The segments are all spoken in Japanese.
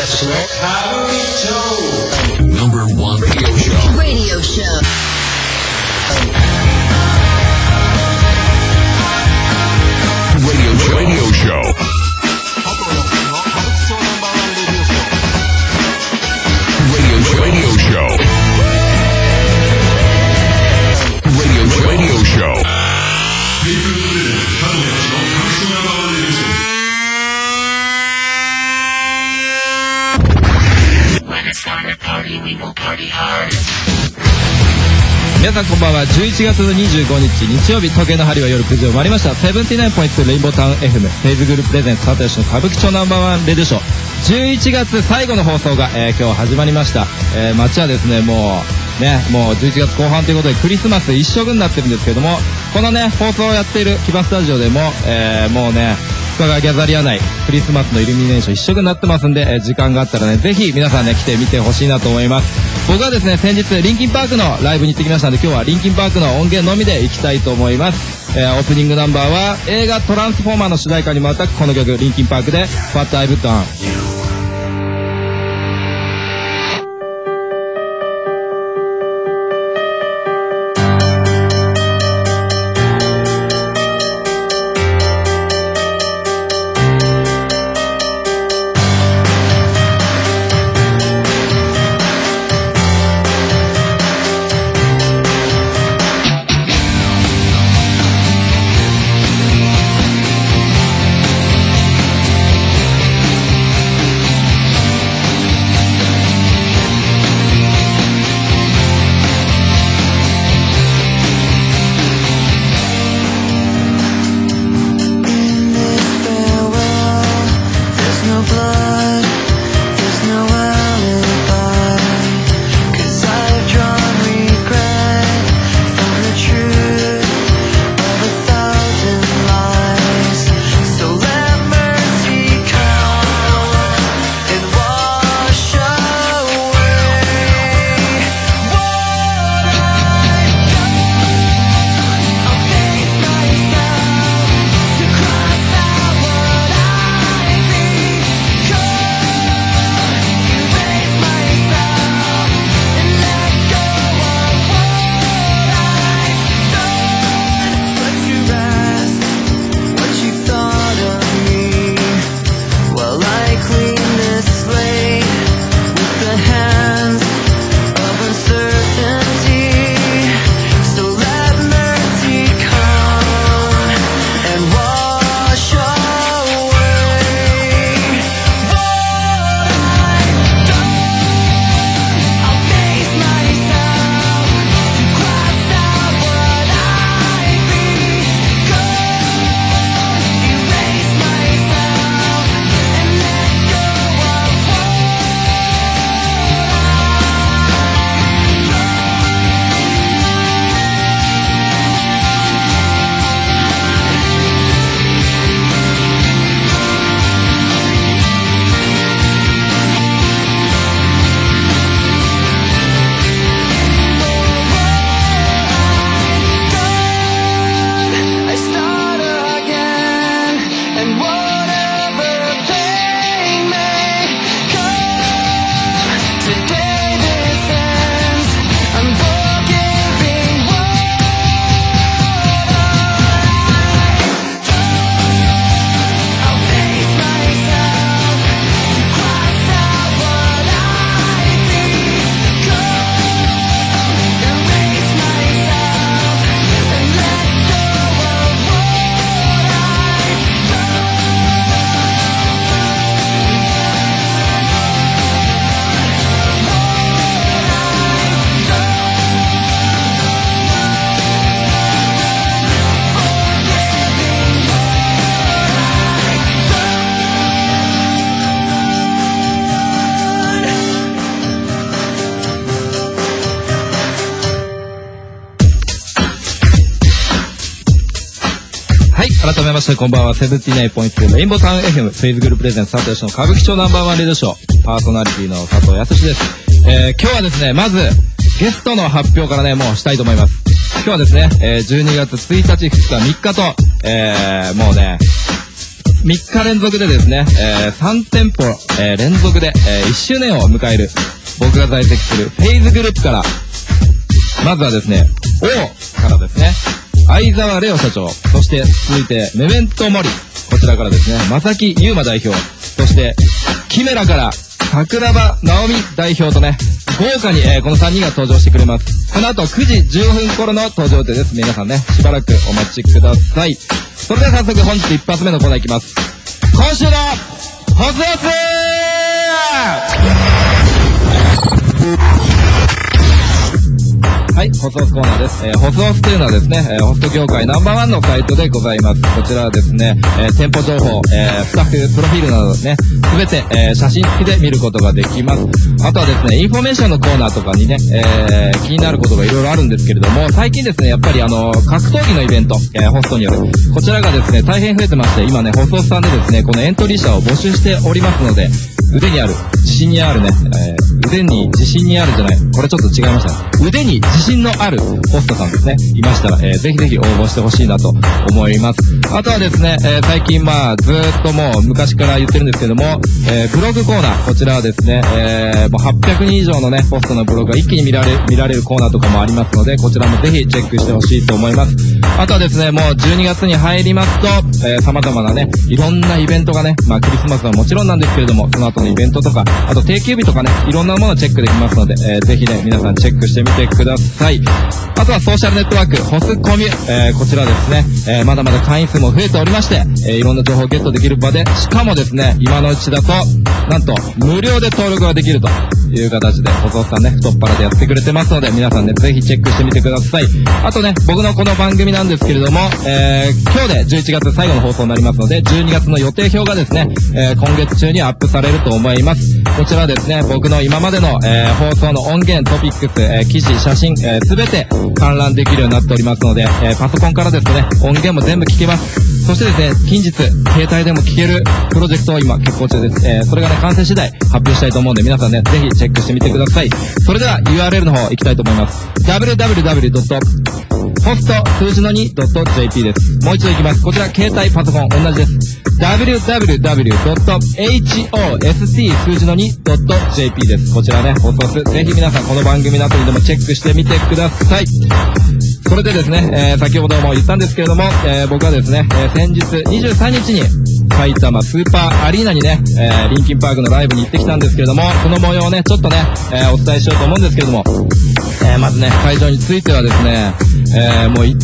康のNumber one radio show. Radio show. Radio show. Radio show. Radio show. When it's time to party, we will party hard. 皆さんこんばんは。11月の25日日曜日、時計の針は夜9時を回りました。79.2 レインボータウン FM フェイズグループプレゼンツ佐藤氏の歌舞伎町ナンバーワンレディショー11月最後の放送が、今日始まりました。街はですねもう11月後半ということでクリスマス一色になってるんですけども、このね放送をやっているキバスタジオでも、もうね深川ギャザリア内クリスマスのイルミネーション一色になってますんで、時間があったらねぜひ皆さんね来てみてほしいなと思います。僕はですね先日リンキンパークのライブに行ってきましたので、今日はリンキンパークの音源のみで行きたいと思います。オープニングナンバーは映画トランスフォーマーの主題歌にもあったこの曲、リンキンパークで What I've Done。改めましてこんばんは。79.2レインボータウン FM フェイズグループプレゼンツ佐藤義の歌舞伎町ナンバーワンレディショーパーソナリティの佐藤康です。今日はですねまずゲストの発表からねもうしたいと思います。今日はですね、12月1日2日3日と、もうね 3日連続でですね、3店舗、連続で、1周年を迎える僕が在籍するフェイズグループから、まずはですね、Oからですね、相沢レオ社長、そして続いてメメントモリ、こちらからですね、正木優馬代表、そしてキメラから桜庭直美代表とね、豪華に、この3人が登場してくれます。この後9時10分頃の登場予定です。皆さんね、しばらくお待ちください。それでは早速本日一発目のコーナーいきます。今週のホスオスはい、ホスオスコーナーです。ホスオスというのはですね、ホスト業界ナンバー1のサイトでございます。こちらはですね、店舗情報、スタッフ、プロフィールなどですね、すべて、写真付きで見ることができます。あとはですね、インフォメーションのコーナーとかにね、気になることがいろいろあるんですけれども、最近ですね、やっぱり格闘技のイベント、ホストによる、こちらがですね、大変増えてまして、今ね、ホスオスさんでですね、このエントリー者を募集しておりますので、腕にある、自信にあるね、腕に自信にあるじゃない、これちょっと違いましたね。腕に自信のあるホストさんですね、いましたら、ぜひぜひ応募してほしいなと思います。あとはですね、最近ずーっともう昔から言ってるんですけども、ブログコーナー、こちらはですね、もう800人以上のね、ホストのブログが一気に見られるコーナーとかもありますので、こちらもぜひチェックしてほしいと思います。あとはですね、もう12月に入りますと、様々なね、いろんなイベントがね、クリスマスはもちろんなんですけれども、その後のイベントとか、あと定休日とかね、いろんなものをチェックできますので、ぜひね、皆さんチェックしてみてください。あとはソーシャルネットワーク、ホスコミュ、こちらですね、まだまだ会員数も増えておりまして、いろんな情報をゲットできる場で、しかもですね、今のうちだと、なんと、無料で登録ができるという形で、ホスオスさんね、太っ腹でやってくれてますので、皆さんね、ぜひチェックしてみてください。あとね、僕のこの番組なんですけれども、今日で11月最後の放送になりますので、12月の予定表がですね、今月中にアップされると思います。こちらですね、僕の今までの、放送の音源、トピックス、記事、写真、すべて観覧できるようになっておりますので、パソコンからですね、音源も全部聞けます。そしてですね、近日、携帯でも聞けるプロジェクトを今決行中です。それがね、完成次第発表したいと思うんで、皆さんね、ぜひチェックしてみてください。それでは URL の方行きたいと思います。www.host 数字の 2.jp です。もう一度行きます。こちら、携帯、パソコン、同じです。www.host 数字の 2.jp です。こちらね、ホスオス、ぜひ皆さんこの番組のアプリでもチェックしてみてください。それでですね、先ほども言ったんですけれども、僕はですね、先日23日に埼玉スーパーアリーナにね、リンキンパークのライブに行ってきたんですけれども、その模様をね、ちょっとね、お伝えしようと思うんですけれども、まずね、会場についてはですね、もう行って、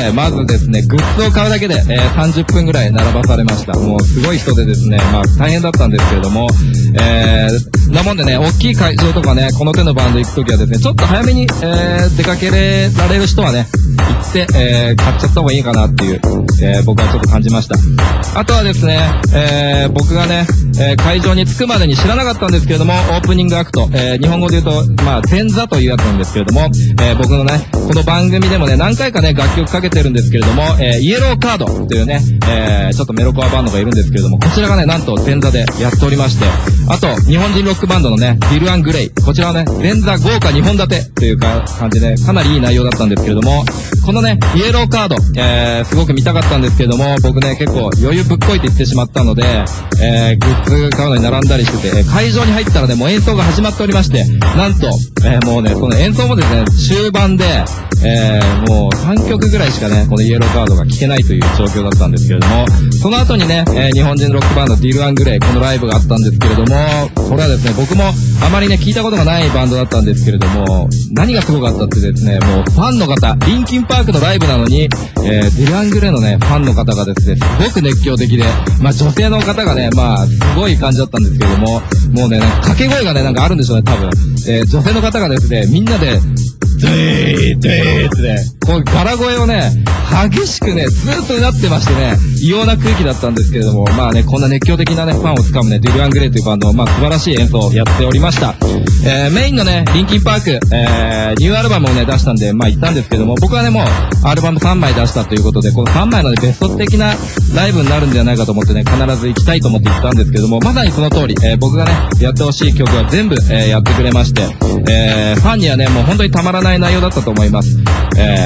まずですね、グッズを買うだけで、30分ぐらい並ばされました。もうすごい人でですね、大変だったんですけれども、なもんでね、大きい会場とかね、この手のバンド行くときはですね、ちょっと早めに、出かけられる人はね、行って、買っちゃった方がいいかなっていう、僕はちょっと感じました。あとはですね、僕がね、会場に着くまでに知らなかったんですけれども、オープニングアクト、日本語で言うと、前座というやつなんですけれども、僕のね、この番組でもね、何回かね、楽曲かけてるんですけれども、イエローカードというね、ちょっとメロコアバンドがいるんですけれども、こちらがね、なんと前座でやっておりまして、あと、日本人ロックバンドのね、ディル・アン・グレイ、こちらはね、前座豪華2本立てという感じで、かなりいい内容だったんですけれども、このね、イエローカード、すごく見たかったんですけれども、僕ね、結構余裕ぶっこいて言ってしまったので、グッズ買うのに並んだりしてて、会場に入ったらね、もう演奏が始まっておりまして、なんと、もうね、その演奏もですね、終盤で、もう3曲ぐらいしかね、このイエローカードが聴けないという状況だったんですけれども、その後にね、日本人ロックバンドディル・アン・グレイ、このライブがあったんですけれども、これはですね、僕もあまりね、聞いたことがないバンドだったんですけれども、何がすごかったってですね、もうファンの方、リンキンパークのライブなのに、ディル・アン・グレイのね、ファンの方がですね、すごく熱狂的で、女性の方がね、すごい感じだったんですけれども、もうね、掛け声がね、なんかあるんでしょうね、多分。女性の方がですね、みんなで、ドゥードゥーってね、こうガラ声をね、激しくね、ずーっとなってましてね、異様な空気だったんですけれども、ね、こんな熱狂的なね、ファンをつかむね、ディル・アン・グレイというバンド、素晴らしい演奏をやっておりました。メインのね、リンキンパーク、ニューアルバムをね、出したんで、行ったんですけども、僕はね、もう、アルバム3枚出したということで、この3枚のね、ベスト的なライブになるんじゃないかと思ってね、必ず行きたいと思って行ったんですけども、まさにその通り、僕がね、やってほしい曲は全部、やってくれまして、ファンにはね、もう本当にたまらない内容だったと思います。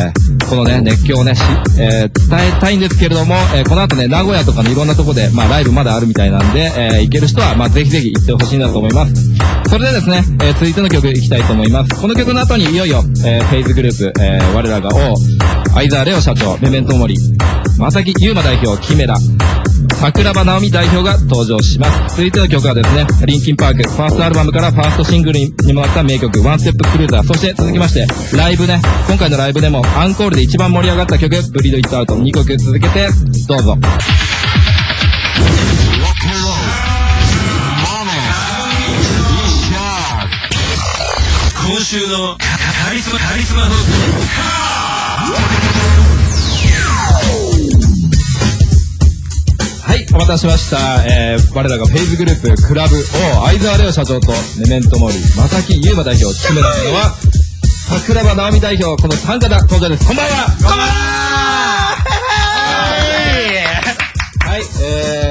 このね、熱狂をね、伝えたいんですけれども、この後ね、名古屋とかのいろんなとこで、ライブまだあるみたいなんで、行ける人は、ぜひぜひ行ってほしいなと思います。それでですね、続いての曲行きたいと思います。この曲の後にいよいよ、フェイズグループ、我らが王、相沢レオ社長、メメントモリ、正木優馬代表、キメラ、桜庭直美代表が登場します。続いての曲はですね、リンキンパーク、ファーストアルバムからファーストシングルにもなった名曲、ワンステップクルーザー、そして続きまして、ライブね、今回のライブでもアンコールで一番盛り上がった曲、ブリードイットアウト、2曲続けて、どうぞ。 今週のカリスマのはい、お待たせしました。我らがフェイズグループ、クラブ O、相沢レオ社長とメメントモリ、正木優馬代表、キメラのは、桜庭直美代表、この3方登場です。こんばんは。こんばんは。はい、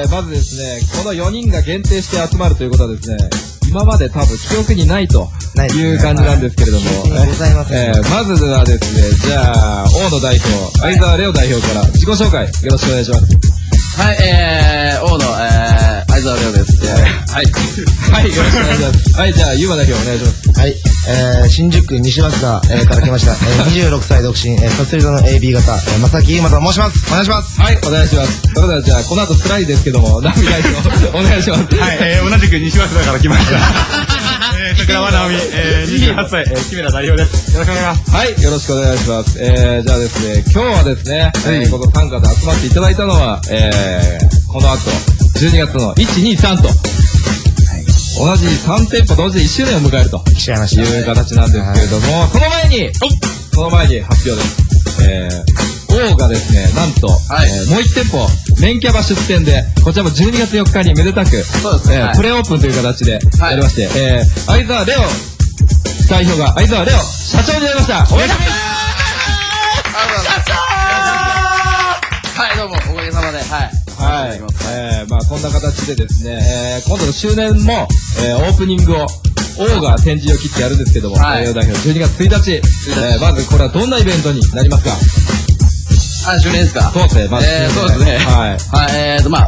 まずですね、この4人が限定して集まるということはですね、今まで多分記憶にないという感じなんですけれども、まずはですね、じゃあ、大野代表、相沢レオ代表から自己紹介よろしくお願いします。 はい、大野、相沢レオです。 はい。はい、よろしくお願いします。はい、じゃあ、ゆうま代表お願いします。 はい、新宿区西早稲田、から来ました、26歳独身、サステリゾの AB 型、正木優馬と申します。お願いします。 はい、お願いします。それではじゃあ、この後スライですけども、ナミ代表、お願いします。 はい、同じく西早稲田から来ました。桜庭直美、28歳、キメラ代表です。よろしくお願いします。 はい、よろしくお願いします。じゃあですね、今日はですね、この3方で集まっていただいたのは、この後、12月の1、2、3と、同じ3店舗同時で1周年を迎えるという形なんですけれども、その前に発表です。王がですね、なんと、もう1店舗、メンキャバ出店で、こちらも12月4日にめでたく、プレオープンという形でやりまして、相沢レオ代表が相沢レオ社長になりました。おめでとうございます。 社長はい、どうも、おかげさまで、はい。 はい。こんな形でですね、今度の周年も、オープニングを、王が展示を切ってやるんですけども、代表12月1日、まずこれはどんなイベントになりますか？ 周年ですか？ そうですね、まず。 そうですね。はい。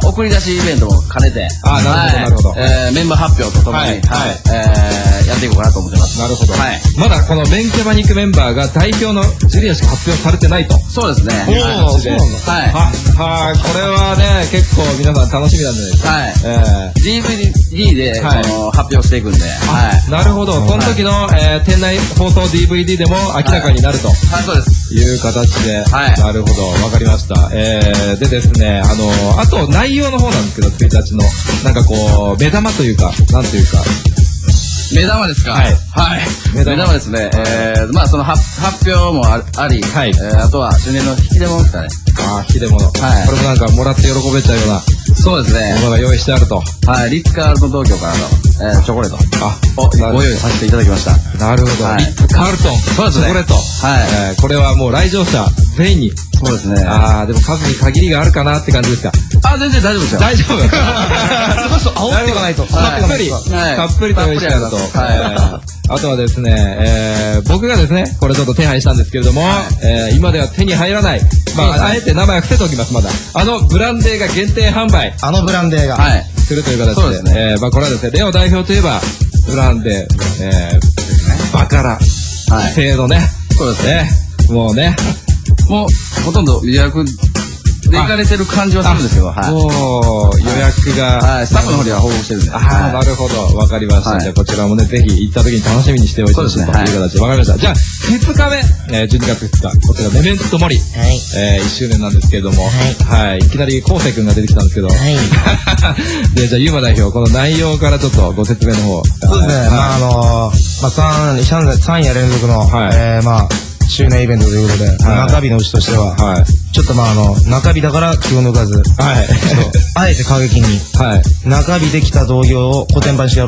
送り出しイベントも兼ねて、 なるほど。 メンバー発表とともに、やっていこうかなと思ってます。 なるほど。まだこのメンキャバに行くメンバーが代表のジュリアしか発表されてないと。 そうですね。 そうなんだ。これはね、結構皆さん楽しみなんじゃないですか。 はい。DVD で発表していくんで。 なるほど。その時の店内放送 DVD でも明らかになると。 はい、そうです。 いう形で。なるほど。わかりました。でですね、あと内容の方なんですけど、1日の、なんかこう、目玉というか、なんというか。 目玉ですか？はい。目玉ですね。その発表もあり、あとは周年の引き出物ですかね。 引き出物。これもなんかもらって喜べちゃうような。 そうですね。 ものが用意してあると。 はい。リッツ・カールトン東京からの、チョコレート。をご用意させていただきました。 なるほど。リッツ・カールトン。そうですね。チョコレート。はい。これはもう来場者全員に。 そうですね。 でも数に限りがあるかなって感じですか？ 全然大丈夫ですよ。 大丈夫。煽っていかないと。たっぷりと用意してあると。あとはですね、僕がですね、これちょっと手配したんですけれども、今では手に入らない、あえて名前を伏せておきます、まだ。ブランデーが限定販売。 ブランデーが。 するという形で。これはですね、レオ代表といえば、ブランデー、バカラ、製のね。 そうですね。 もうね。 もう、ほとんど予約で行かれてる感じはするんですけど、 もう、予約が、 スタッフの方には報告してるんで。 なるほど。わかりました。じゃあ、こちらもね、ぜひ行った時に楽しみにしておいてほしいという形で。わかりました。じゃあ、2日目、12月2日、こちら、メメントモリ。1周年なんですけれども、いきなり、コウセ君が出てきたんですけど、で、じゃあ、ゆうま代表、この内容からちょっとご説明の方。 そうですね。3夜連続の、周年イベントということで、中日のうちとしては、ちょっと中日だから気を抜かず、あえて過激に、中日で来た同業を古典版してやろうと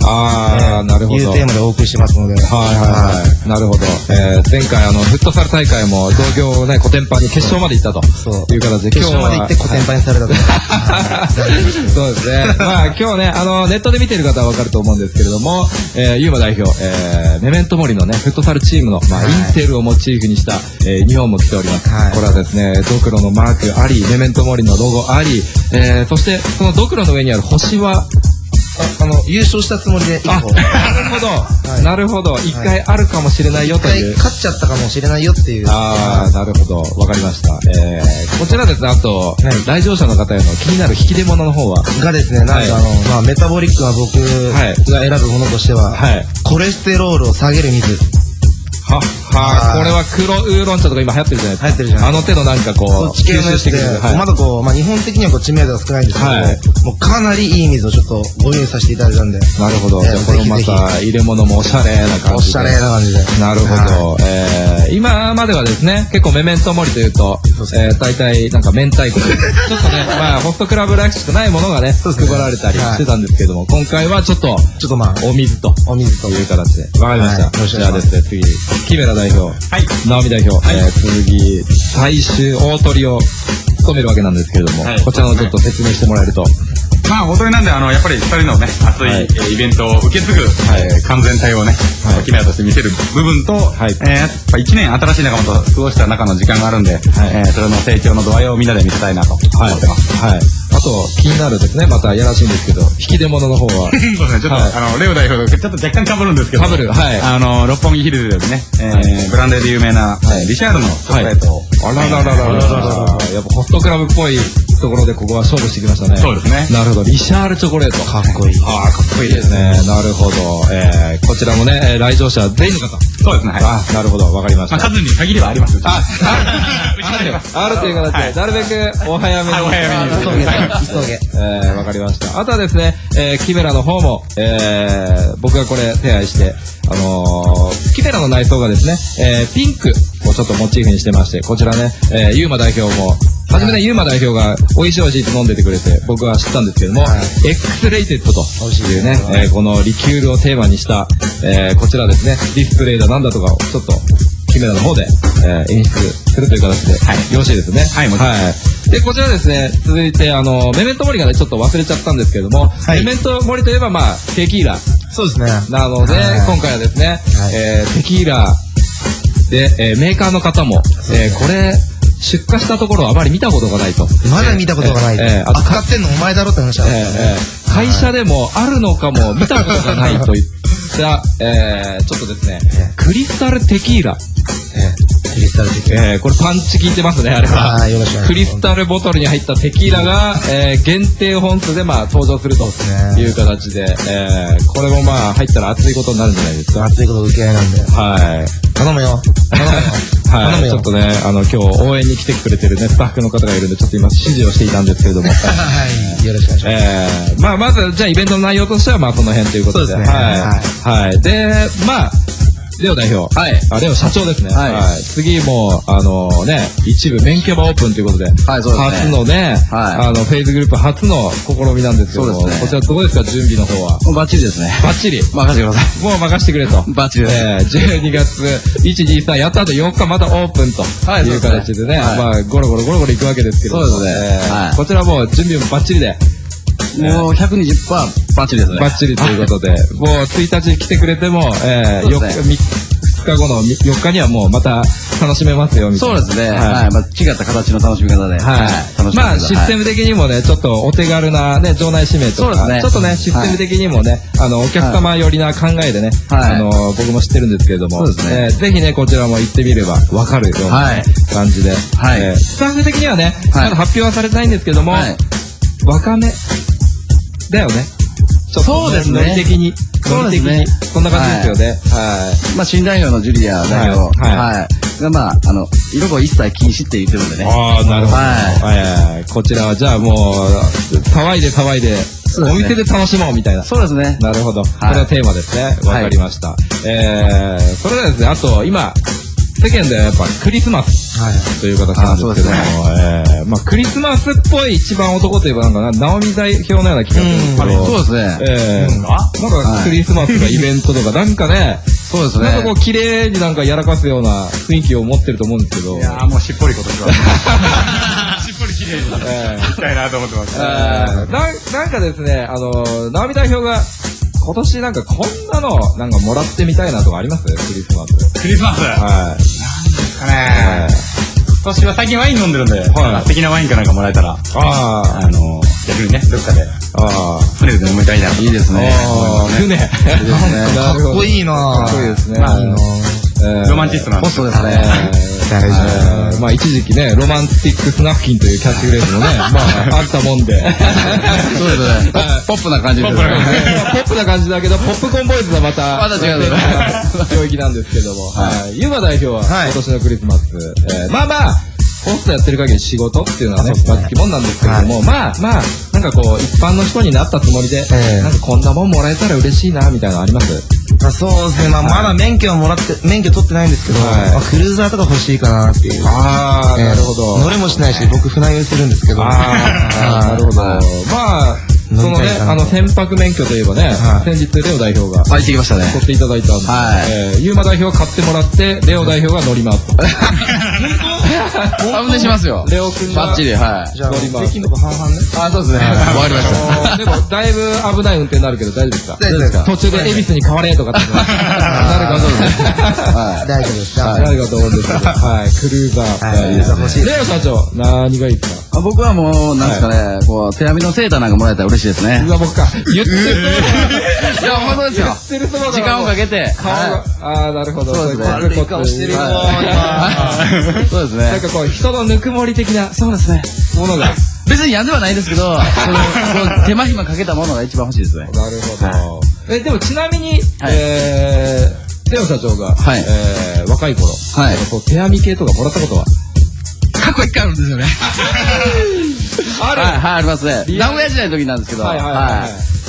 なるほど。 いうテーマでお送りしてますので。 なるほど。前回フットサル大会も同業ね、コテンパンに決勝まで行ったという形で、 決勝まで行ってコテンパンにされたと。 そうですね。まあ今日ね、ネットで見てる方はわかると思うんですけれども、ユーマ代表、メメントモリのね、フットサルチームの、インテルをモチーフにした、ユニフォームを着ております。これはですね、ドクロのマークあり、メメントモリのロゴあり、そしてそのドクロの上にある星は、 優勝したつもりでなるほど。なるほど。一回あるかもしれないよという。 勝っちゃったかもしれないよっていう。 なるほど。わかりました。こちらですね、あと、来場者の方への気になる引き出物の方はがですね、なんかメタボリックな僕が選ぶものとしては、コレステロールを下げる水。 これは黒ウーロン茶とか今流行ってるじゃないですか。 流行ってるじゃないですか。 手のなんかこう、 吸収してくれる。まだ日本的には知名度が少ないんですけど、もうかなりいい水をちょっとご用意させていただいたんで。 なるほど。じゃあこれもまた入れ物もおしゃれな感じで。 おしゃれな感じで。 なるほど。今まではですね、結構メメントモリというと、大体なんか明太子。ちょっとね、ホストクラブらしくないものがね、配られたりしてたんですけども、今回はちょっとお水という形で。わかりました。じゃあですね、次、キメラ代表。直美代表。次、最終大トリを務めるわけなんですけれども、こちらのちょっと説明してもらえると。 大トリなんで、やっぱり二人のね、熱いイベントを受け継ぐ、完全体をね、キメラとして見せる部分と、やっぱ1年新しい仲間と過ごした中の時間があるんで、それの成長の度合いをみんなで見せたいなと思ってます。 あと、気になるですね、またやらしいんですけど、引き出物の方は。 そうですね、ちょっと、レオ代表とちょっと若干被るんですけど、六本木ヒルズですね、ブランデーで有名な、リシャールのチョコレートを。 やっぱホストクラブっぽいところでここは勝負してきましたね。 そうですね。 なるほど、リシャールチョコレート。 かっこいい。 かっこいいですね。なるほど。こちらもね、来場者全員の方。 そうですね。 なるほど、わかりました。 数に限りはあります。 あるという形で、なるべくお早めに。 急げ。 わかりました。あとはですね、キメラの方も、僕がこれ手配して、キメラの内装がですね、ピンクをちょっとモチーフにしてまして、こちらね、ユーマ代表も、初めね、ユーマ代表が美味しい美味しいと飲んでてくれて、僕は知ったんですけども、X レイテッドというね、このリキュールをテーマにした、こちらですね、ディスプレイだなんだとかをちょっと、キメラの方で、演出するという形で、よろしいですね。で、こちらですね、続いて、メメントモリがね、ちょっと忘れちゃったんですけれども、メメントモリといえば、テキーラ。 そうですね。 なので、今回はですね、テキーラで、メーカーの方も、これ、出荷したところあまり見たことがないと。 まだ見たことがない。扱ってんのお前だろって話だ。 会社でもあるのかも見たことがないといった、ちょっとですね、クリスタルテキーラ。 クリスタルテキーラ。 これパンチ効いてますね、あれは。 よろしくお願いします。 クリスタルボトルに入ったテキーラが、限定本数で登場するという形で、これも入ったら熱いことになるんじゃないですか。 熱いこと受け合いなんで。頼むよ。 ちょっとね、今日応援に来てくれてるね、スタッフの方がいるんで、ちょっと今指示をしていたんですけれども。 よろしくお願いします。 まず、じゃあイベントの内容としては、その辺ということで。 そうですね。 で、レオ代表。レオ社長ですね。次も、一部免許場オープンということで、初のね、フェイズグループ初の試みなんですけども、こちらどうですか、準備の方は。 バッチリですね。 バッチリ。 任せてください。 もう任せてくれと。 バッチリです。 12月、1、2、3、やった後4日またオープンという形でね、ゴロゴロいくわけですけども。 そうですね。 こちらもう準備もバッチリで。 もう 120% バッチリですね。 バッチリということで、もう1日来てくれても、2日後の4日にはもうまた楽しめますよみたいな。 そうですね。違った形の楽しみ方で。 システム的にもね、ちょっとお手軽なね、場内指名とか、ちょっとね、システム的にもね、お客様寄りな考えでね、僕も知ってるんですけれども、ぜひね、こちらも行ってみればわかるような感じで、スタッフ的にはね、まだ発表はされてないんですけども、若めだよね。 そうですね。 ノリ的に。そんな感じですよね。 新代表のジュリア代表。が、色々一切禁止って言ってるんでね。 なるほど。こちらはじゃあもう、騒いで、お店で楽しもうみたいな。 そうですね。 なるほど。これはテーマですね。わかりました。それではですね、あと今、 世間ではやっぱクリスマスという形なんですけども、まあクリスマスっぽい一番男といえばなんか直美代表のような気がするんですけど、 そうですね。 なんかクリスマスのイベントとかなんかね、 そうですね。 なんかこう綺麗になんかやらかすような雰囲気を持ってると思うんですけど、 いやーもうしっぽり今年はしっぽり綺麗にいきたいなと思ってます。 なんかですね、直美代表が今年なんかこんなのなんかもらってみたいなとかあります？クリスマス。 クリスマス。なんですかね。今年は最近ワイン飲んでるんで、素敵なワインかなんかもらえたら、逆にね、どっかで、船で飲みたいな。 いいですね。 船。 かっこいいな。 かっこいいですね。 ロマンチストな。 ホストですね。 大丈まあ一時期ね、ロマンティックスナフキンというキャッチフレーズもね、まああったもんで。 そうですね。ポップな感じですね。 ポップな感じだけど、ポップコーンボーイズはまた違う領域なんですけども、ユーマ代表は今年のクリスマス、まあまあ、ホストやってる限り仕事っていうのはね、つきもんなんですけれども、まあまあ、なんかこう、一般の人になったつもりで、なんかこんなもんもらえたら嬉しいな、みたいなのあります？ そうですね。まだ免許取ってないんですけど、クルーザーとか欲しいかなっていう。 なるほど。 乗れもしないし、僕船酔いするんですけど。 なるほど。まあ、そのね、船舶免許といえばね、先日レオ代表が行ってきましたね。 取っていただいたんで、ユーマ代表が買ってもらって、レオ代表が乗りますと。 運転しますよ。 レオ君がバッチリ、はい。 じゃあ、責任とか半々ね。 そうですね。わかりました。 でも、だいぶ危ない運転になるけど大丈夫ですか？ 大丈夫ですか？ 途中で恵比寿に変われとかってなるかと思うんです。 大丈夫です。 なるかと思うんですけど、はい、クルーザー。 欲しい。 レオ社長、何がいいですか？ 僕はもう、なんですかね、こう、手編みのセーターなんかもらえたら嬉しいですね。 うわ、僕か。言ってるいや、本当ですよ。 言ってるそばだ。 時間をかけて。 顔が、なるほど。 そうですね。 悪い顔してるよ。 そうですね。 なんかこう、人のぬくもり的な、 そうですね。 ものが。 別に嫌ではないですけど、手間暇かけたものが一番欲しいですね。 なるほど。でもちなみに、レオ社長が、若い頃、手編み系とかもらったことは？ 過去一回あるんですよね。 ある？ はい、ありますね。名古屋時代の時なんですけど、まあ、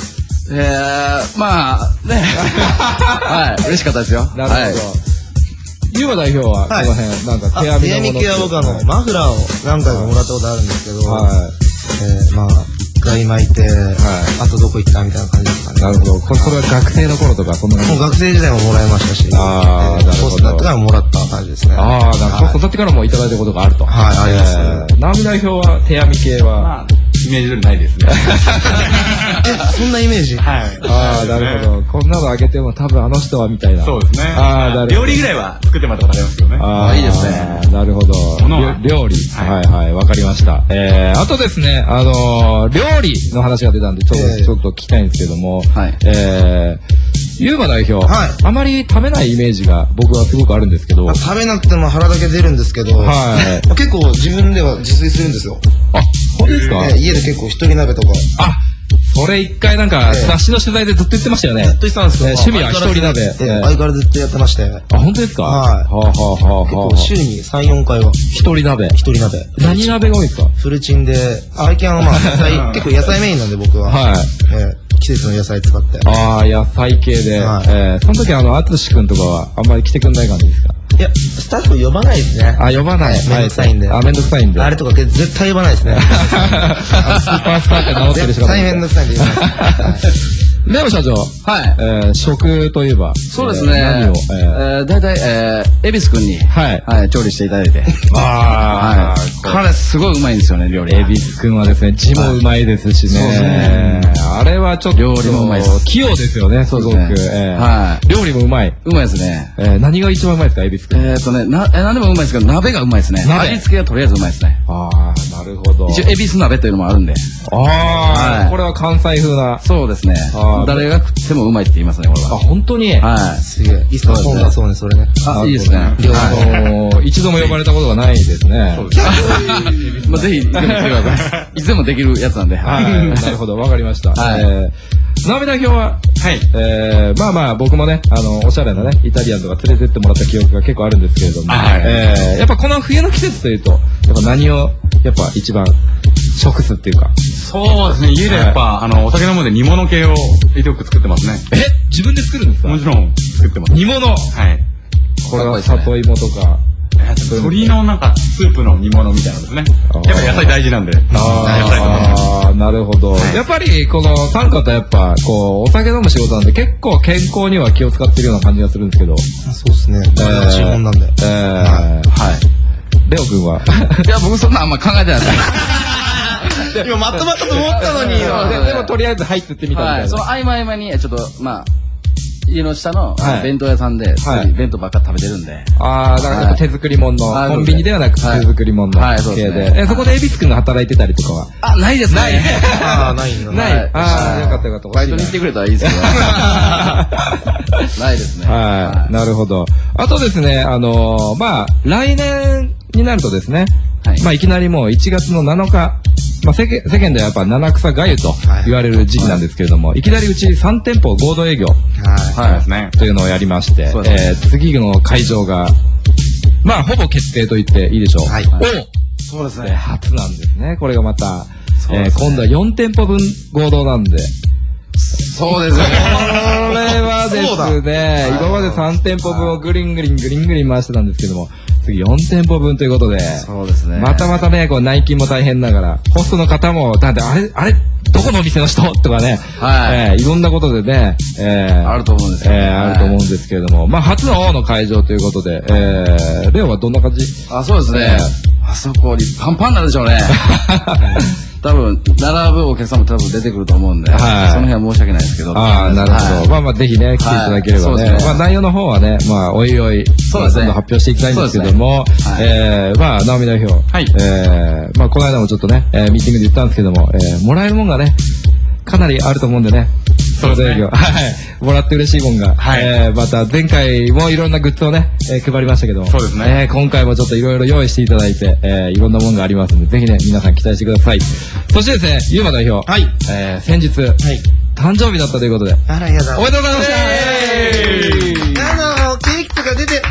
ね、はい、嬉しかったですよ。 なるほど。ユーマ代表は、この辺、なんか手編みのもの。 手編み系は僕マフラーを何回かもらったことあるんですけど、まあ、一回巻いて、あとどこ行ったみたいな感じですかね。 なるほど。これは学生の頃とか、そんな感じ？ もう学生時代ももらいましたし、 なるほど。 ホストだったからもらった感じですね。 なるほど。ホストってからもいただいたことがあると。 はい、あります。 直美代表は手編み系は、 イメージ通りないですね。 そんなイメージ？ はい。 なるほど。こんなのあげても多分あの人はみたいな。 そうですね。料理ぐらいは作ってもらったことありますけどね。 いいですね。 なるほど。料理。はい、わかりました。あとですね、料理の話が出たんで、ちょっと聞きたいんですけども、ユーマ代表、あまり食べないイメージが僕はすごくあるんですけど。 食べなくても腹だけ出るんですけど、結構自分では自炊するんですよ。 あ、本当ですか？ 家で結構一人鍋とか。 それ一回なんか雑誌の取材でずっと言ってましたよね。 ずっと言ってたんですけど、 趣味は一人鍋。 相変わらずずっとやってまして。 あ、本当ですか？はい。 結構週に3、4回は。 一人鍋。何鍋が多いですか？ フルチンで、最近まあ、結構野菜メインなんで僕は。季節の野菜使って。 野菜系で。その時アツシ君とかはあんまり来てくんない感じですか？ いや、スタッフ呼ばないですね。 呼ばない。 めんどくさいんで。 めんどくさいんで。 あれとか絶対呼ばないですね。 スーパースターって名乗ってる人が。 絶対めんどくさいんで言わない。 レオ社長。食といえば。 そうですね。何をだいたい、恵比寿くんに、調理していただいて。彼すごいうまいんですよね、料理。 恵比寿くんはですね、字もうまいですしね。あれはちょっと、 料理もうまいです。 器用ですよね、すごく。料理もうまい。 うまいですね。 何が一番うまいですか、恵比寿くん。 何でもうまいですけど、鍋がうまいですね。味付けがとりあえずうまいですね。 なるほど。 一応、恵比寿鍋というのもあるんで。 これは関西風な。 そうですね。誰が食ってもうまいって言いますね、これは。 本当に？ すげえ。いつか本出そうね、それね。 いいですね。 一度も呼ばれたことがないですね。 ぜひ、いつでもできるやつなんで。 なるほど、わかりました。直美代表は、まあまあ僕もね、おしゃれなね、イタリアンとか連れてってもらった記憶が結構あるんですけれども、やっぱこの冬の季節というと、やっぱ何を、やっぱ一番、食すっていうか。 そうですね、家でやっぱ、お酒飲むんで煮物系をよく作ってますね。 自分で作るんですか？ もちろん作ってます。 煮物？ これは里芋とか。 鶏のなんかスープの煮物みたいなのですね。やっぱり野菜大事なんで。 ああ、なるほど。やっぱりこの三方やっぱこうお酒飲む仕事なんで結構健康には気を使ってるような感じがするんですけど。 そうですね。資本なんで。 はい。 レオ君は。 いや、僕そんなあんま考えてない。 今まとまったと思ったのに。 でもとりあえず入ってってみたみたいな。 その合間合間にちょっとまあ。家の下の弁当屋さんで弁当ばっか食べてるんで。 ああ、だからちょっと手作り物の、コンビニではなく手作り物の系で。そこでエビス君が働いてたりとかは。 あ、ないですね。ない。 ああ、ないんだ。 ない。ああ、よかったよかった。 バイトに行ってくれたらいいですけど。ないですね。 はい。なるほど。あとですね、まあ、来年になるとですね、まあ、いきなりもう1月の7日、まあ、世間ではやっぱ七草がゆと言われる時期なんですけれども、いきなりうち3店舗合同営業というのをやりまして、次の会場が、まあ、ほぼ決定と言っていいでしょう。 そうですね。 初なんですね。これがまた、今度は4店舗分合同なんで。 そうですね。 これはですね、今まで3店舗分をグリングリン回してたんですけども、次4店舗分ということで、 そうですね。 またまたね、こう内勤も大変ながら、ホストの方も、だってあれ、どこのお店の人とかね、いろんなことでね、 あると思うんですあると思うんですけれども、まあ初の王の会場ということで、レオはどんな感じ？ そうですね。あそこにパンパンなんでしょうね。多分、並ぶお客さんも多分出てくると思うんで、その辺は申し訳ないですけど。 ああ、なるほど。まあまあ、ぜひね、来ていただければね。まあ、内容の方はね、まあ、おいおい、どんどん発表していきたいんですけども、まあ、直美代表。まあ、この間もちょっとね、ミーティングで言ったんですけども、もらえるもんがね、かなりあると思うんでね。そうですね。もらって嬉しいもんが。また前回もいろんなグッズをね、配りましたけども。 そうですね。 今回もちょっといろいろ用意していただいて、いろんなもんがありますんで、ぜひね、皆さん期待してください。そしてですね、ゆうま代表。先日、誕生日だったということで。 あら、やだ。 おめでとうございましたケーキとか出て。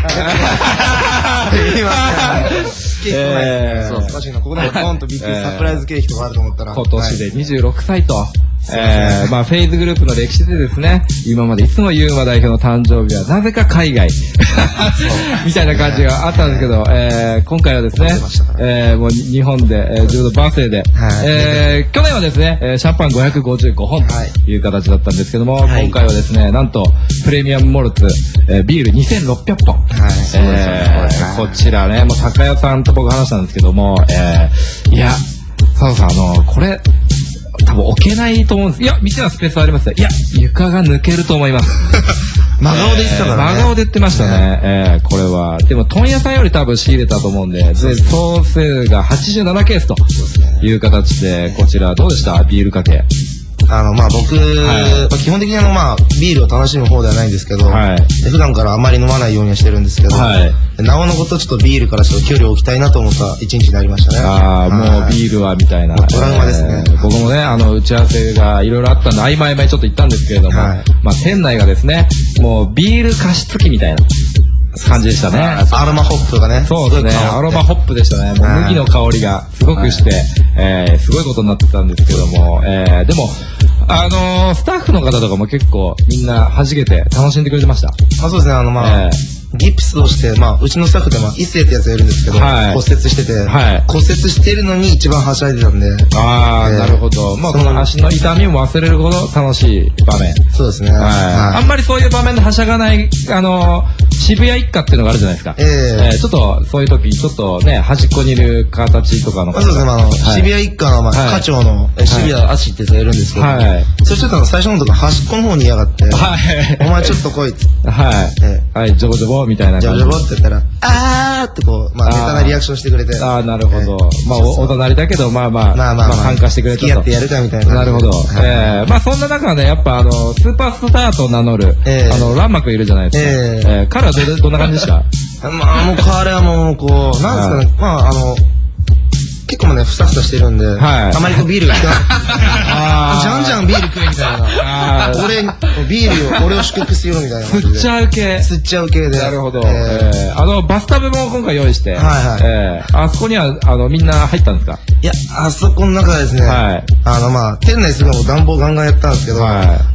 ケーキ来ないですね。そう、おかしいな。ここでポンとびっくりサプライズケーキとかあると思ったら。 今年で26歳と。まあ、フェイズグループの歴史でですね、今までいつもユーマ代表の誕生日はなぜか海外みたいな感じがあったんですけど、今回はですね、もう日本で、自分のバースデーで、去年はですね、シャンパン555本という形だったんですけども、今回はですね、なんとプレミアムモルツ、ビール2600本。こちらね、もう酒屋さんと僕話したんですけども、いや、佐藤さん、これ、多分置けないと思うんです。いや、店はスペースありますよ。いや、床が抜けると思います。 真顔で言ってたからね。 真顔で言ってましたね。これは。でも、問屋さんより多分仕入れたと思うんで、総数が87ケースという形で、こちらどうでしたビールかけ。 まあ僕、基本的にまあ、ビールを楽しむ方ではないんですけど、普段からあまり飲まないようにはしてるんですけど、なおのことちょっとビールからちょっと距離を置きたいなと思った一日になりましたね。 ああ、もうビールはみたいな。 トラウマですね。 僕もね、打ち合わせがいろいろあったんで、合間合間にちょっと行ったんですけれども、まあ店内がですね、もうビール加湿器みたいな感じでしたね。 アロマホップがね。 そうですね。アロマホップでしたね。もう麦の香りがすごくして、すごいことになってたんですけども、でも、スタッフの方とかも結構みんな弾けて楽しんでくれてました。 そうですね、ギプスをして、まあ、うちのスタッフで一世ってやつがいるんですけど、骨折してて、骨折してるのに一番はしゃいでたんで。 ああ、なるほど。まあ、この足の痛みも忘れるほど楽しい場面。 そうですね。 あんまりそういう場面ではしゃがない、渋谷一家っていうのがあるじゃないですか。ちょっと、そういう時、ちょっとね、端っこにいる形とかの。 そうですね、渋谷一家の、課長の渋谷足ってやつがいるんですけど、そして最初のとこ端っこの方に嫌がって、お前ちょっと来いっつって。はい、ジョボジョボみたいな感じ。 ジョボジョボって言ったら、あーってこう、ネタなリアクションしてくれて。 ああ、なるほど。まあ、お隣だけど、まあ、参加してくれたと。 付き合ってやるかみたいな。 なるほど。まあ、そんな中ね、やっぱスーパースターと名乗る、ランマくんいるじゃないですか。彼はどんな感じでしたまあ、もう彼はもう、こう、なんですかね、まあ、結構もね、ふさふさしてるんで、あまりビールがじゃんじゃんビール食えみたいな。ビールを、俺を祝福するみたいな。 吸っちゃう系。 吸っちゃう系で。 なるほど。バスタブも今回用意して、あそこには、みんな入ったんですかいや、あそこの中ですね、まあ、店内すぐも暖房ガンガンやったんですけど、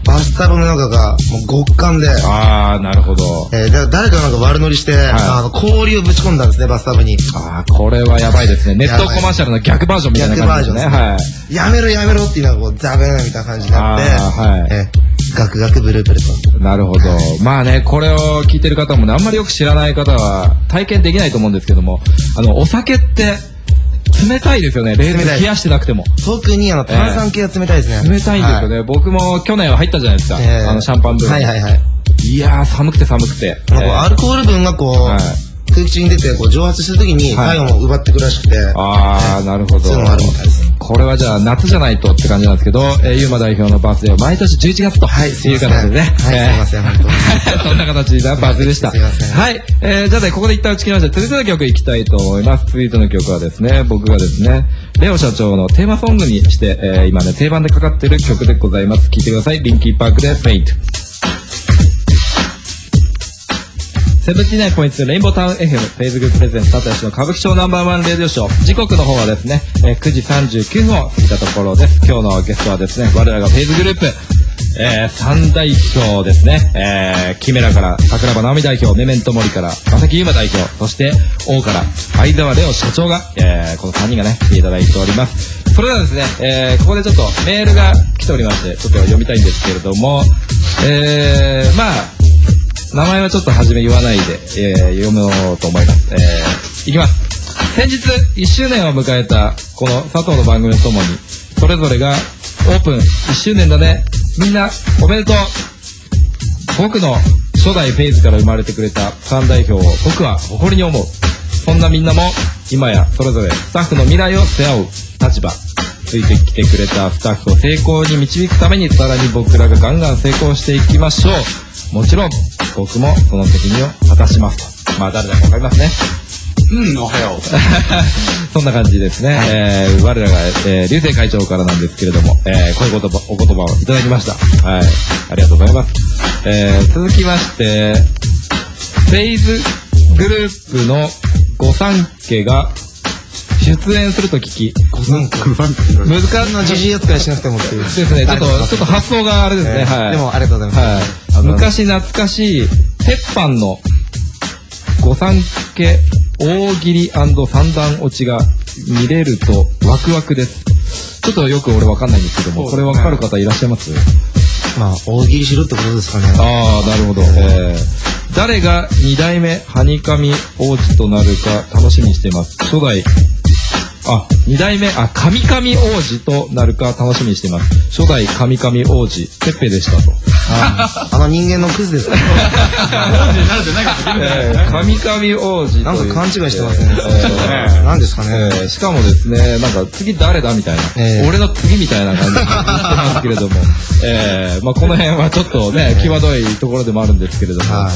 バスタブの中がもう極寒で。 ああ、なるほど。 誰かなんか悪乗りして、氷をぶち込んだんですね、バスタブに。 ああ、これはやばいですね。ネットコマーシャルの逆バージョンみたいな感じですね。はい。 やめろやめろっていうのがこう、ザブーンみたいな感じになって、はい。ガクガクブループルと。 なるほど。まあね、これを聞いてる方もね、あんまりよく知らない方は体験できないと思うんですけども、お酒って、冷たいですよね。冷やしてなくても。 特に炭酸系が冷たいですね。 冷たいんですよね。僕も去年は入ったじゃないですか。シャンパンブーム。 はいはいはい。 いやー、寒くて寒くて。 アルコール分がこう、空気中に出て蒸発するときに体温を奪ってくるらしくて。 あー、なるほど。 そういうのがあるみたいです。 これはじゃあ夏じゃないとって感じなんですけど、ユーマ代表のバースデーは毎年11月という形でね。 はい、すいません、本当に。 そんな形でバースデーでした。 すいません。 はい。じゃあね、ここで一旦打ち切りまして、続いての曲いきたいと思います。続いての曲はですね、僕がですね、レオ社長のテーマソングにして、今ね、定番でかかってる曲でございます。聴いてください。リンキーパークで Fate。79.2 レインボータウン FM フェイズグップレゼンツ立吉の歌舞伎町ナンバー1レディオショー。時刻の方はですね、9時39分を過ぎたところです。今日のゲストはですね、我らがフェイズグループ、3代表ですね、キメラから桜庭直美代表、メメントモリから正木優馬代表、そして王から相沢レオ社長が、この3人がね、来ていただいております。それではですね、ここでちょっとメールが来ておりまして、ちょっと読みたいんですけれども、まあ、名前はちょっと初め言わないで、読もうと思います。いきます。先日1周年を迎えたこの佐藤の番組とともに、それぞれがオープン1周年だね、みんなおめでとう。僕の初代フェイズから生まれてくれた3代表を僕は誇りに思う。そんなみんなも今やそれぞれスタッフの未来を背負う立場。ついてきてくれたスタッフを成功に導くために、さらに僕らがガンガン成功していきましょう。もちろん僕もその責任を果たしますと。まあ誰だかわかりますね。 おはよう。 そんな感じですね。我らが、流星会長からなんですけれども、こういうお言葉をいただきました。はい。ありがとうございます。続きまして、フェイズグループの御三家が出演すると聞き、 難しいな、じじい扱いしなくてもっていう。 ですね、ちょっと発想があれですね。はい。 でもありがとうございます。 はい。昔懐かしい、鉄板の御三家大喜利&三段落ちが見れるとワクワクです。ちょっとよく俺わかんないんですけども、これわかる方いらっしゃいます？ まあ、大喜利しろってことですかね。 ああ、なるほど。誰が2代目ハニカミ王子となるか楽しみにしています。初代、2代目、神々王子となるか楽しみにしています。初代神々王子、ペッペでしたと。 人間のクズですか？ 王子になるって何かできるんじゃないですか？ 神々王子。 なんか勘違いしてますね。何ですかね。 しかもですね、なんか次誰だみたいな。俺の次みたいな感じで言ってますけれども。まあこの辺はちょっとね、際どいところでもあるんですけれども。はい。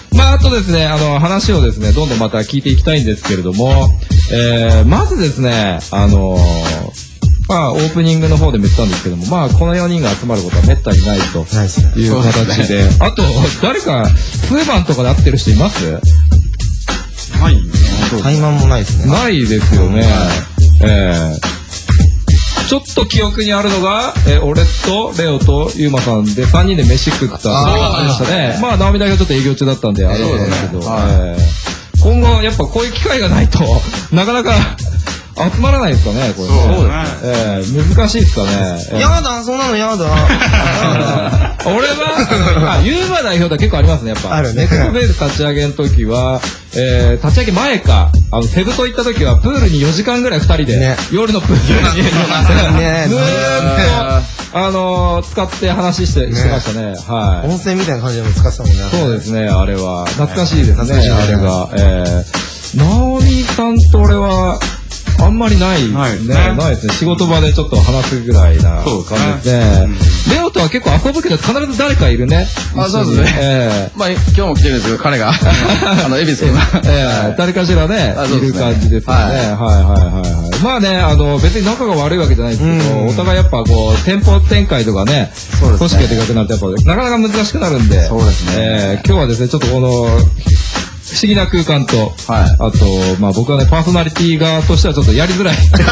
まああとですね、話をですね、どんどんまた聞いていきたいんですけれども、まずですね、まあ、オープニングの方でも言ったんですけども、まあ、この4人が集まることはめったにないという形で、あと、誰か、スーマンとかで会ってる人います？ ない。 タイマンもないですね。 ないですよね。ちょっと記憶にあるのが、俺とレオとユーマさんで3人で飯食ったことがありましたね。まあ、直美大がちょっと営業中だったんで、あれなんですけど、今後、やっぱこういう機会がないと、なかなか、集まらないですかね、これ。そうですね。難しいですかね。 やだ、そんなのやだ。 俺は、ユーマ代表は結構ありますね、やっぱ。 あるね。 フェイズ立ち上げの時は、立ち上げ前か、セブ島行った時は、プールに4時間ぐらい2人で、夜のプールに、ずーっと、使って話してましたね。はい。 温泉みたいな感じでも使ってたもんね。 そうですね、あれは。懐かしいですね、あれが。直美さんと俺は、あんまりないですね。ないですね。仕事場でちょっと話すぐらいな感じですね。レオとは結構遊ぶけど必ず誰かいるね。 そうですね。まあ今日も来てるんですけど、彼が、恵比寿君が。 誰かしらね、いる感じですよね。はい。まあね、別に仲が悪いわけじゃないですけど、お互いやっぱこう、店舗展開とかね、組織がでかくなるとやっぱなかなか難しくなるんで、そうですね。今日はですね、ちょっとこの、 不思議な空間と、あと、まあ僕はね、パーソナリティ側としてはちょっとやりづらい。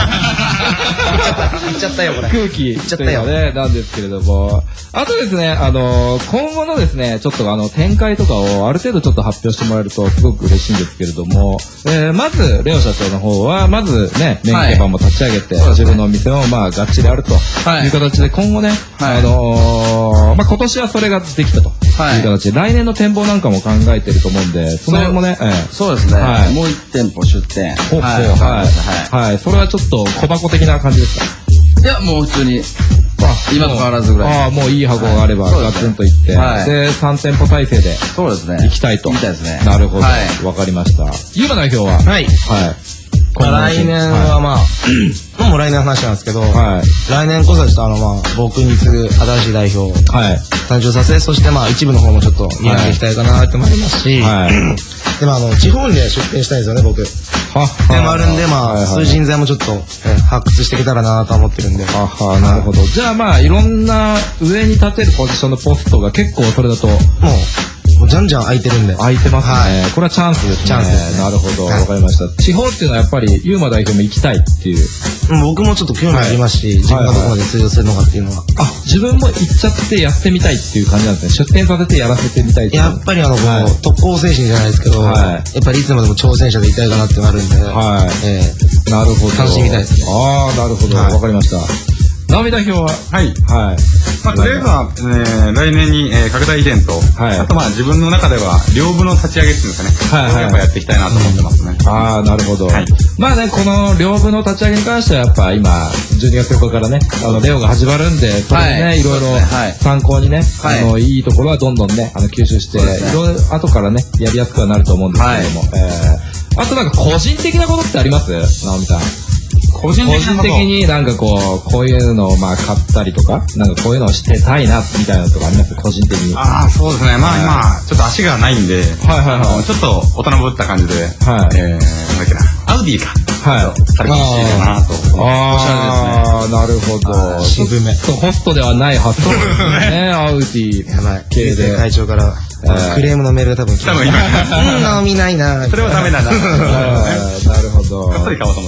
言っちゃったよ、これ。 空気。言っちゃったよね、なんですけれども。あとですね、今後のですね、ちょっと展開とかをある程度ちょっと発表してもらえるとすごく嬉しいんですけれども、まず、レオ社長の方は、まずね、免許版も立ち上げて、自分のお店をまあ、がっちりあるという形で、今後ね、まあ今年はそれができたという形で、来年の展望なんかも考えてると思うんで、その辺もね、 そうですね。もう1店舗出店。 はい。それはちょっと小箱的な感じですか？ いや、もう普通に、今と変わらずぐらい。 ああ、もういい箱があれば、ガツンといって、で、3店舗体制で、 そうですね。 行きたいと。 行きたいですね。 なるほど。わかりました。ゆうま代表は？ はい。来年はまあ、もう来年の話なんですけど、来年こそはちょっとまあ、僕に次ぐ新しい代表を誕生させ、そしてまあ、一部の方もちょっと見上げていきたいかなって思いますし、でも地方に出店したいんですよね、僕。でもあるんで、まあ、そういう人材もちょっと発掘していけたらなと思ってるんで。 なるほど。じゃあまあ、いろんな上に立てるポジションのポストが結構それだと、 もうじゃんじゃん空いてるんで。 空いてますね。これはチャンスですね。 チャンスですね。 なるほど。わかりました。地方っていうのはやっぱり、ゆうま代表も行きたいっていう。 僕もちょっと興味ありますし、自分がどこまで通用するのかっていうのは。 自分も行っちゃってやってみたいっていう感じなんですね。出店させてやらせてみたいっていう。 やっぱり特攻精神じゃないですけど、やっぱりいつまでも挑戦者でいたいかなってなるんで。なるほど。楽しみたいですね。 なるほど。わかりました。直美代表は？ まあ、とりあえずは、来年に、拡大イベント、あとまあ自分の中では、両部の立ち上げっていうんですかね。やっぱやっていきたいなと思ってますね。 なるほど。まあね、この両部の立ち上げに関してはやっぱ今、12月4日からね、レオが始まるんで、それでね、いろいろ参考にね、いいところはどんどんね、吸収して、いろいろ後からね、やりやすくはなると思うんですけども。あとなんか個人的なことってあります？直美さん。個人的になんかこういうのをまあ買ったりとか、なんかこういうのをしてたいなみたいなのとかあります？個人的に。 そうですね。まあ今、ちょっと足がないんで、ちょっと大人ぶった感じで、なんだっけな、アウディか。されてほしいかなと。 おしゃれですね。なるほど。 渋め。 ホストではない発想ですね。アウディ。 やばい。系で。会長から、クレームのメールが多分来た。飲みないな。 それはダメだな。 なるほど。 がっつり買おうと思って。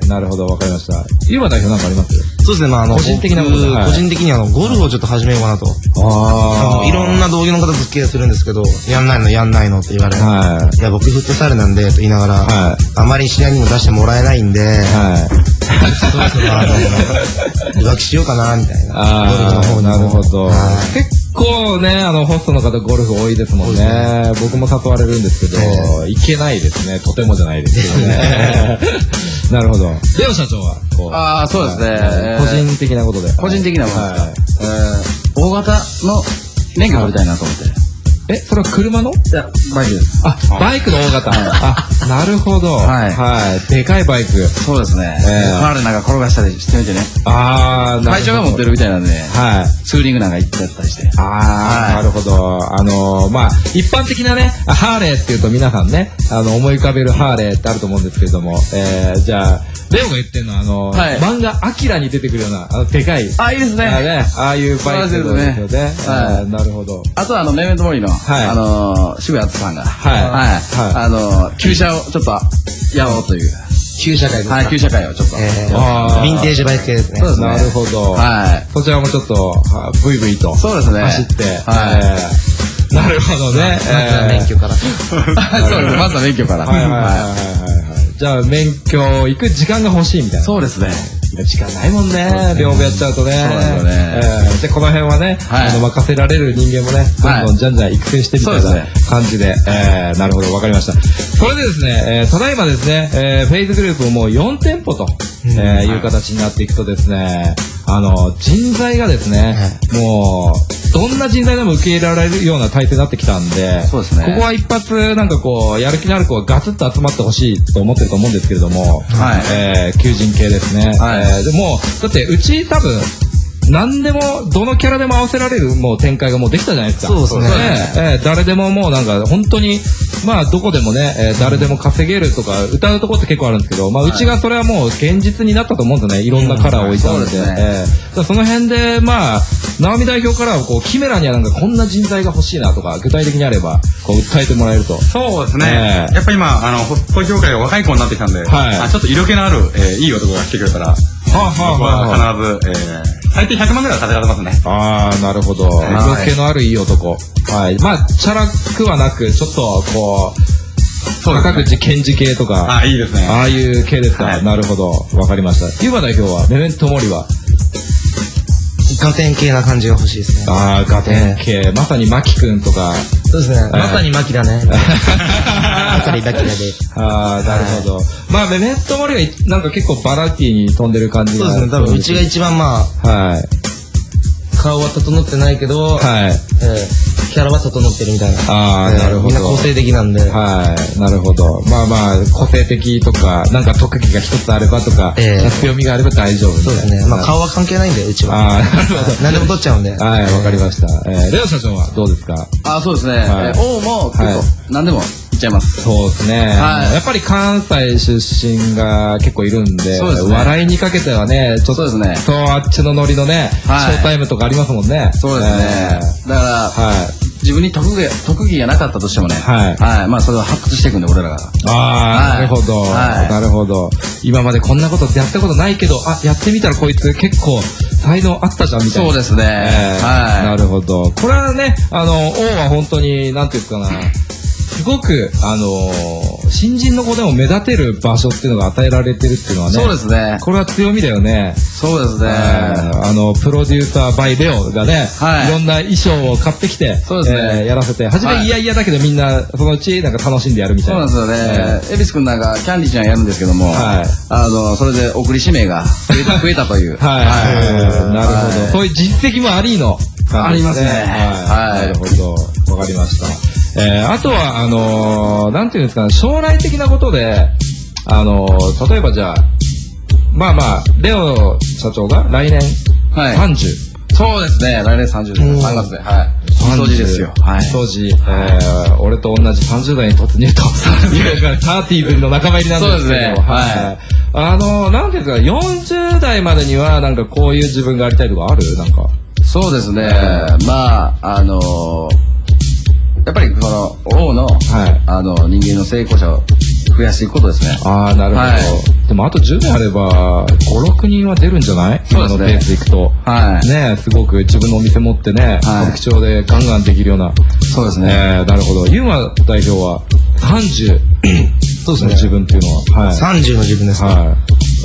なるほど、わかりました。ゆうま代表なんかあります？ そうですね、まあ個人的なことで。個人的にゴルフをちょっと始めようかなと。いろんな同業の方と付き合いするんですけど、やんないのって言われる。いや、僕フットサルなんで、と言いながら、あまり試合にも出してもらえないんで、そろそろ浮気しようかな、みたいな。ゴルフの方にも。 なるほど。結構ね、ホストの方ゴルフ多いですもんね。僕も誘われるんですけど、行けないですね。とてもじゃないですけどね。なるほど。レオ社長はそうですね。 個人的なことで。 個人的なものですか。大型の免許取りたいなと思って。 それは車の？ いや、バイクです。 バイクの大型。なるほど。でかいバイク。 そうですね。ハーレーなんか転がしたりしてみてね。会長が持ってるみたいなんで、ツーリングなんか行っちゃったりして。 なるほど。まあ、一般的なね、ハーレーっていうと皆さんね、思い浮かべるハーレーってあると思うんですけれども、じゃあ、レオが言ってるのは、漫画アキラに出てくるような、でかい。 いいですね。 ああいうバイクですよね。なるほど。 あとはメメントモリの、渋谷さんが、旧車をちょっとやろうという。 旧車会ですか？ 旧車会をちょっと。 ヴィンテージバイク系ですね。 そうですね。 なるほど。そちらもちょっと、ブイブイと。 そうですね。 走って。なるほどね。 まずは免許から。 そうですね。まずは免許から。 じゃあ、免許行く時間が欲しいみたいな。 そうですね。 時間ないもんね。両方やっちゃうとね。 そうですよね。 で、この辺はね、任せられる人間もね、どんどんじゃんじゃん育成してみたいな感じで、なるほど、わかりました。それでですね、ただいまですね、フェイズグループもう4店舗という形になっていくとですね、人材がですね、もう、どんな人材でも受け入れられるような体制になってきたんで、ここは一発なんかやる気のある子がガツッと集まってほしいと思ってると思うんですけれども、求人系ですね。でも、だってうち多分、 何でもどのキャラでも合わせられるもう展開がもうできたじゃないですか。 そうですね。 誰でももうなんか本当にまあどこでもね、誰でも稼げるとか歌うとこって結構あるんですけど、まあうちがそれはもう現実になったと思うんですよね。いろんなカラーを置いたんで、その辺でまあ直美代表からはこうキメラにはなんかこんな人材が欲しいなとか具体的にあればこう訴えてもらえると。 そうですね。やっぱ今ホット業界が若い子になってきたんで、ちょっと色気のあるいい男が来てくれたら、僕は必ず最低100万ぐらいは稼がれますね。 ああ、なるほど。色気のあるいい男。はい。まあチャラくはなくちょっとこう高口検事系とか、 いいですね。 ああいう系ですか。なるほど。わかりました。ユーマ代表はメメントモリはガテン系な感じが欲しいですね。 ああ、ガテン系。まさにマキくんとか。 そうですね。まさにマキだね。まさにマキだで。 ああ、なるほど。まあ、メメントモリはなんか結構バラエティに飛んでる感じが。 そうですね。多分うちが一番まあ、 はい。 顔は整ってないけど、 はい。 キャラは整ってるみたいな。 ああ、なるほど。 みんな個性的なんで。 はい。なるほど。まあまあ、個性的とか、なんか特技が一つあればとか、強みがあれば大丈夫。 そうですね。まあ顔は関係ないんで、うちは。 ああ、なるほど。 何でも取っちゃうんで。 はい、わかりました。レオ社長はどうですか？ そうですね。王も結構何でもいっちゃいます。 そうですね。やっぱり関西出身が結構いるんで、笑いにかけてはね、ちょっとあっちのノリのね、ショータイムとかありますもんね。 そうですね。だから、自分に特技がなかったとしてもね、まあそれを発掘していくんで、俺らが。 ああ、なるほど。なるほど。今までこんなことやったことないけど、やってみたらこいつ結構才能あったじゃんみたいな。 そうですね。 なるほど。これはね、王は本当に、なんていうかな、すごく、新人の子でも目立てる場所っていうのが与えられてるっていうのはね。 そうですね。 これは強みだよね。 そうですね。 プロデューサーバイレオがね、いろんな衣装を買ってきて、 そうですね。 やらせて、初め嫌々だけどみんなそのうちなんか楽しんでやるみたいな。 そうなんですよね。恵比寿くんなんかキャンディちゃんやるんですけども、それで送り指名が増えたという。 なるほど。そういう実績もありの。 ありますね。 なるほど。わかりました。あとは、なんていうんですかね、将来的なことで、例えばじゃあ、まあまあ、レオ社長が来年30。 そうですね、来年30年、3月で。掃除ですよ。 掃除。俺と同じ30代に突入と。サーティーズの仲間入りなんですけど。そうですね。なんていうんですか、40代までにはなんかこういう自分がありたいとかある？なんか。 そうですね。まあ、やっぱりこの王の、人間の成功者を増やしていくことですね。 ああ、なるほど。でもあと10年あれば、5、6人は出るんじゃない？ そうですね。 ペースでいくと。ね、すごく自分のお店持ってね、歌舞伎町でガンガンできるような。 そうですね。 なるほど。ユーマ代表は30。そうですね。自分っていうのは。 30の自分ですか。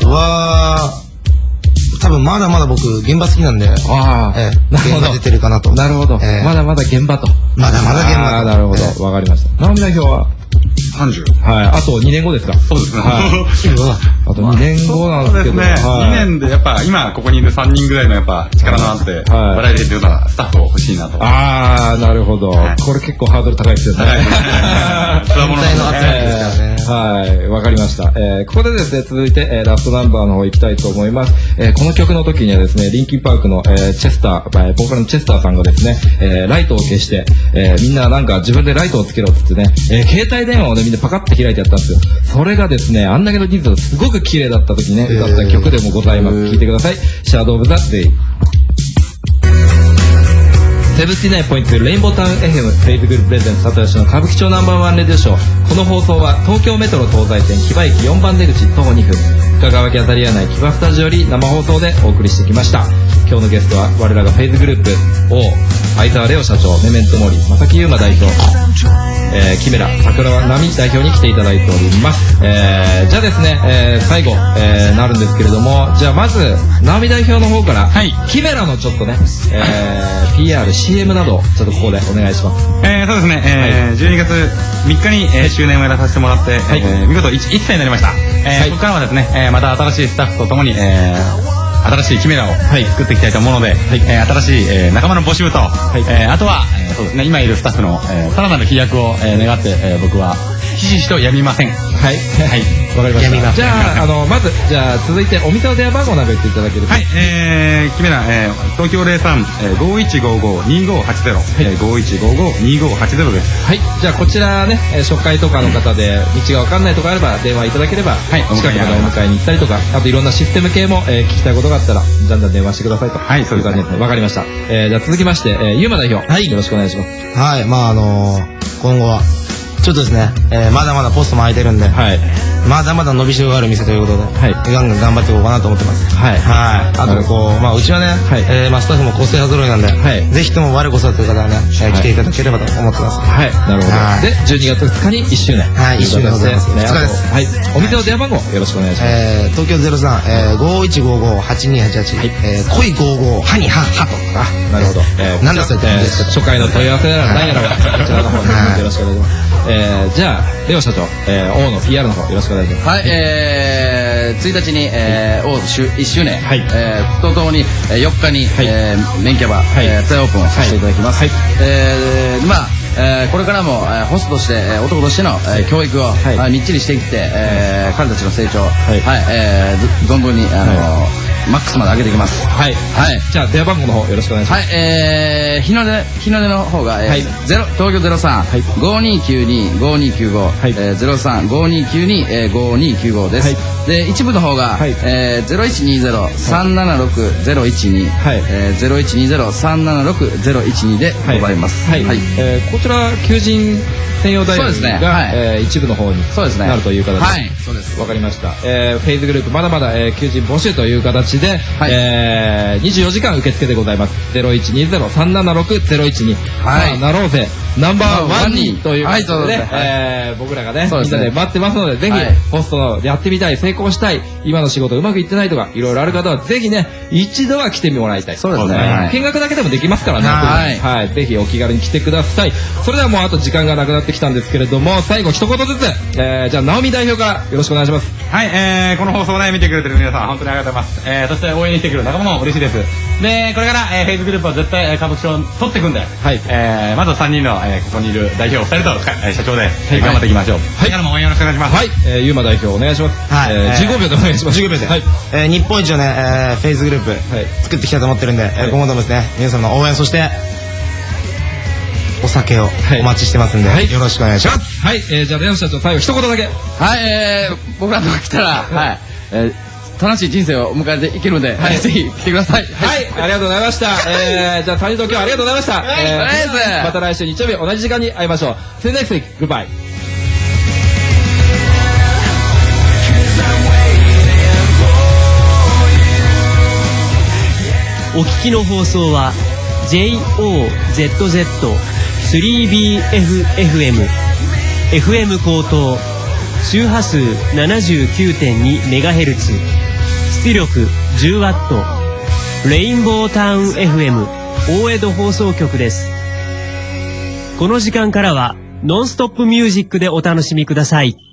多分まだまだ僕現場好きなんで、現場出てるかなと。 なるほど。まだまだ現場と。 まだまだ現場。 なるほど。わかりました。直美代表は 30。 あと2年後ですか？ そうですね。 あと2年後なんですけど。 2年でやっぱ今ここにいる3人ぐらいのやっぱ力のあってバラエティーというようなスタッフを欲しいなと。 ああ、なるほど。これ結構ハードル高いですよね。 つわものの集まりですからね。 はい、わかりました。ここでですね、続いてラストナンバーの方行きたいと思います。この曲の時にはですね、リンキンパークのチェスター、ボーカルのチェスターさんがですね、ライトを消して、みんななんか自分でライトをつけろって言ってね、携帯電話をね、みんなパカッて開いてやったんですよ。それがですね、あんだけの人数がすごく綺麗だった時にね、歌った曲でもございます。聴いてください。シャドウオブザデイ。79.2 レインボータウン FM フェイズグループプレゼンツ里吉の歌舞伎町ナンバーワンレディオショー。この放送は東京メトロ東西線木場駅4番出口徒歩2分深川キャタリア内木場スタジオより生放送でお送りしてきました。今日のゲストは我らがフェイズグループ王相沢レオ社長、メメントモリ、正木優馬代表、キメラ桜庭奈美代表に来ていただいております。じゃあですね、最後、なるんですけれども、じゃあまず奈美代表の方から、キメラのちょっとね、PR、CM などちょっとここでお願いします。 そうですね、12月3日に、周年をやらさせてもらって、見事 1歳になりました。ここからはですね、また新しいスタッフとともに、新しいキメラを作っていきたいと思うので、新しい仲間の募集と、あとはそうですね、今いるスタッフのさらなる飛躍を願って僕はひしひしとやみません。 はい。はい。わかりました。じゃあ、まず、続いて、お店の電話番号など言っていただけると。 はい。キメラ、東京03-5155-2580。5155-2580です。 はい。じゃあ、こちらね、初回とかの方で、道がわかんないとかあれば、電話いただければ、はい。近くまでお迎えに行ったりとか、あといろんなシステム系も、聞きたいことがあったら、じゃんじゃん電話してくださいと。はい、そういう感じですね。わかりました。じゃあ、続きまして、ゆうま代表。はい。よろしくお願いします。 はい。まあ、今後は、ちょっとですね、まだまだポストも空いてるんで、はい、まだまだ伸びしろがある店ということで、はい、ガンガン頑張っていこうかなと思ってます。はい。はい。あとまあうちはね、まあスタッフも個性派揃いなんで、ぜひとも我こそという方はね、来ていただければと思ってます。はい。なるほど。で、12月2日に1周年。はい、1周年でございます。2日です。はい。お店の電話番号よろしくお願いします。東京03-5155-8288。恋55ハニハッハと。あ、なるほど。なんだそれって初回の問い合わせなら何やらば、こちらの方によろしくお願いします。じゃあ、レオ社長、王の PR の方よろしくお願いします。 はい、1日に、王1周年、はい、とともに4日に、メンキャバ、プレオープンをさせていただきます。はい、まあ、これからも、ホストとして、男としての、教育を、みっちりしていって、彼たちの成長、存分に、マックスまで上げていきます。はい。はい。 じゃあ、電話番号の方よろしくお願いします。 はい。日の出の方が、東京03-5292-5295、03-5292-5295です。で、一部の方が、0120-376-012、0120-376-012でございます。はい。 こちら、求人専用大学が一部の方になるという形で、はい、そうです。わかりました。フェイズグループまだまだ求人募集という形で、24時間受付でございます。0120-376-012。さあ、なろうぜ。ナンバーワンにということでね、僕らがね、みんなで待ってますので、ぜひ、ホストやってみたい、成功したい、今の仕事うまくいってないとか、いろいろある方は、ぜひね、一度は来てもらいたい。そうですね。見学だけでもできますからね。はい。ぜひお気軽に来てください。それではもうあと時間がなくなってきたんですけれども、最後一言ずつ、じゃあ、直美代表からよろしくお願いします。 はい、この放送をね、見てくれてる皆さん、本当にありがとうございます。そして応援に来てくれる仲間も嬉しいです。で、これから、フェイズグループは絶対、株式を取っていくんで、はい。まず3人の、ここにいる代表2人と、社長で、頑張っていきましょう。はい。からも応援よろしくお願いします。 はい。ゆうま代表お願いします。はい。15秒でお願いします。15秒で。はい。 日本一をね、フェイズグループ、作っていきたいと思ってるんで、今後ともですね、皆さんの応援、そして、お酒をお待ちしてますんで、よろしくお願いします。 はい。じゃあ、レオ社長、最後一言だけ。 はい。僕らのとこ来たら、はい。楽しい人生を迎えていけるんで、ぜひ来てください。 はい、ありがとうございました。じゃあ、谷東京ありがとうございました。また来週日曜日同じ時間に会いましょう。See you next week. Goodbye. お聞きの放送は JOZZ3BFFM FM 高等周波数 79.2MHz 出力 10W レインボータウン FM 大江戸放送局です。この時間からはノンストップミュージックでお楽しみください。